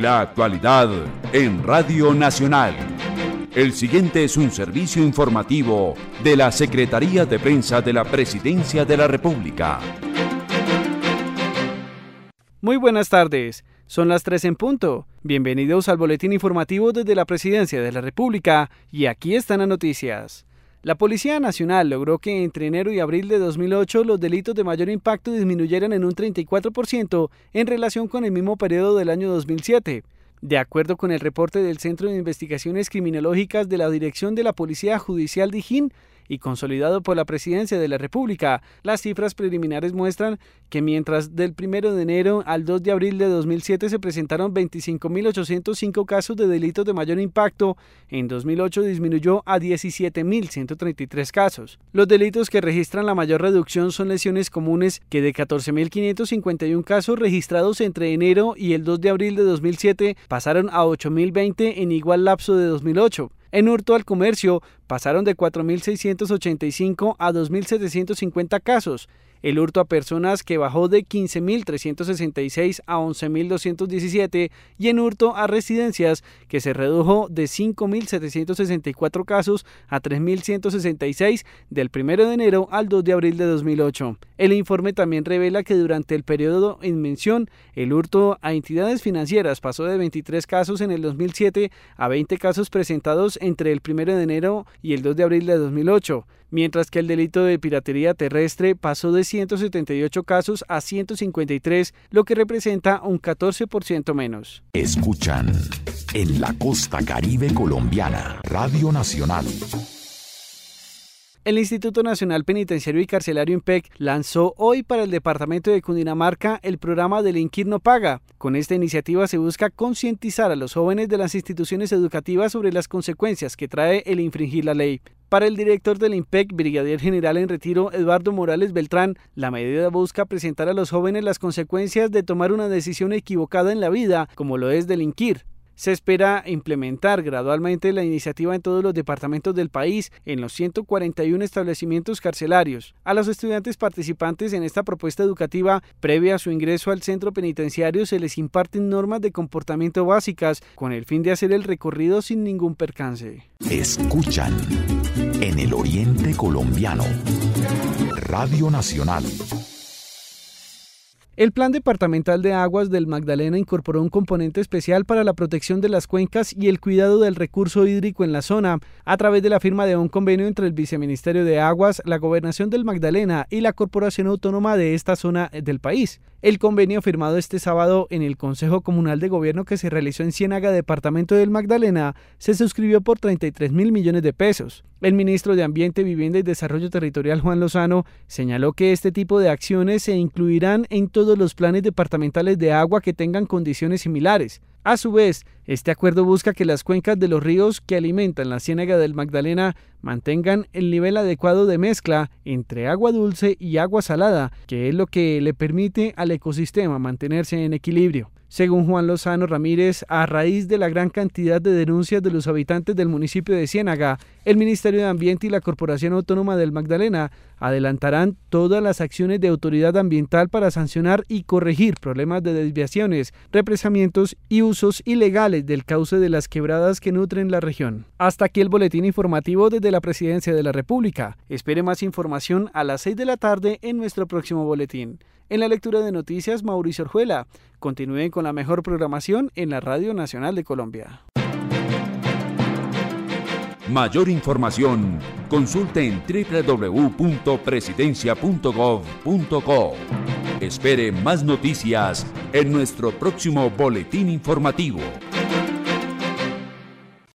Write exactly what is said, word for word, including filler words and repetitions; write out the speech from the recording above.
La actualidad en Radio Nacional. El siguiente es un servicio informativo de la Secretaría de Prensa de la Presidencia de la República. Muy buenas tardes, son las tres en punto. Bienvenidos al boletín informativo desde la Presidencia de la República y aquí están las noticias. La Policía Nacional logró que entre enero y abril de dos mil ocho los delitos de mayor impacto disminuyeran en un treinta y cuatro por ciento en relación con el mismo periodo del año dos mil siete. De acuerdo con el reporte del Centro de Investigaciones Criminológicas de la Dirección de la Policía Judicial DIJÍN y consolidado por la Presidencia de la República, las cifras preliminares muestran que mientras del primero de enero al dos de abril de dos mil siete se presentaron veinticinco mil ochocientos cinco casos de delitos de mayor impacto, en dos mil ocho disminuyó a diecisiete mil ciento treinta y tres casos. Los delitos que registran la mayor reducción son lesiones comunes, que de catorce mil quinientos cincuenta y uno casos registrados entre enero y el dos de abril de dos mil siete pasaron a ocho mil veinte en igual lapso de dos mil ocho. En hurto al comercio pasaron de cuatro mil seiscientos ochenta y cinco a dos mil setecientos cincuenta casos. El hurto a personas, que bajó de quince mil trescientos sesenta y seis a once mil doscientos diecisiete, y en hurto a residencias, que se redujo de cinco mil setecientos sesenta y cuatro casos a tres mil ciento sesenta y seis del primero de enero al dos de abril de dos mil ocho. El informe también revela que durante el periodo en mención, el hurto a entidades financieras pasó de veintitrés casos en el dos mil siete a veinte casos presentados entre el primero de enero y el dos de abril de dos mil ocho, mientras que el delito de piratería terrestre pasó de ciento setenta y ocho casos a ciento cincuenta y tres, lo que representa un catorce por ciento menos. Escuchan en la costa caribe colombiana, Radio Nacional. El Instituto Nacional Penitenciario y Carcelario INPEC lanzó hoy para el departamento de Cundinamarca el programa Delinquir no paga. Con esta iniciativa se busca concientizar a los jóvenes de las instituciones educativas sobre las consecuencias que trae el infringir la ley. Para el director del INPEC, brigadier general en retiro Eduardo Morales Beltrán, la medida busca presentar a los jóvenes las consecuencias de tomar una decisión equivocada en la vida, como lo es delinquir. Se espera implementar gradualmente la iniciativa en todos los departamentos del país, en los ciento cuarenta y uno establecimientos carcelarios. A los estudiantes participantes en esta propuesta educativa, previa a su ingreso al centro penitenciario, se les imparten normas de comportamiento básicas, con el fin de hacer el recorrido sin ningún percance. Escuchan en el oriente colombiano, Radio Nacional. El Plan Departamental de Aguas del Magdalena incorporó un componente especial para la protección de las cuencas y el cuidado del recurso hídrico en la zona, a través de la firma de un convenio entre el Viceministerio de Aguas, la Gobernación del Magdalena y la Corporación Autónoma de esta zona del país. El convenio, firmado este sábado en el Consejo Comunal de Gobierno que se realizó en Ciénaga, departamento del Magdalena, se suscribió por treinta y tres mil millones de pesos. El ministro de Ambiente, Vivienda y Desarrollo Territorial, Juan Lozano, señaló que este tipo de acciones se incluirán en todos los planes departamentales de agua que tengan condiciones similares. A su vez, este acuerdo busca que las cuencas de los ríos que alimentan la Ciénaga del Magdalena mantengan el nivel adecuado de mezcla entre agua dulce y agua salada, que es lo que le permite al ecosistema mantenerse en equilibrio. Según Juan Lozano Ramírez, a raíz de la gran cantidad de denuncias de los habitantes del municipio de Ciénaga, el Ministerio de Ambiente y la Corporación Autónoma del Magdalena adelantarán todas las acciones de autoridad ambiental para sancionar y corregir problemas de desviaciones, represamientos y usos ilegales del cauce de las quebradas que nutren la región. Hasta aquí el boletín informativo desde la Presidencia de la República. Espere más información a las seis de la tarde en nuestro próximo boletín. En la lectura de noticias, Mauricio Orjuela. Continúen con la mejor programación en la Radio Nacional de Colombia. Mayor información, consulte en doble u doble u doble u punto presidencia punto gov punto co. Espere más noticias en nuestro próximo boletín informativo.